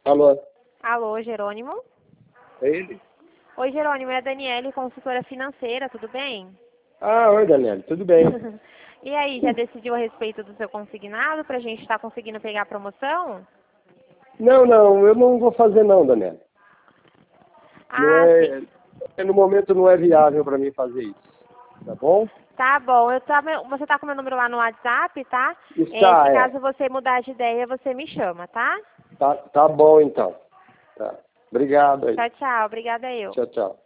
Alô? Alô, Jerônimo? É ele? Oi, Jerônimo, é a Daniele, consultora financeira, tudo bem? Ah, oi, Daniela, tudo bem? E aí, já decidiu a respeito do seu consignado pra gente estar conseguindo pegar a promoção? Não, eu não vou fazer não, Daniela. Não Ah, sim. no momento não é viável para mim fazer isso, tá bom? Tá bom, você tá com meu número lá no WhatsApp, tá? Se Está, caso você mudar de ideia, você me chama, tá? Tá bom então. Tá. Obrigado aí. Tchau, tchau. Obrigada eu. Tchau, tchau.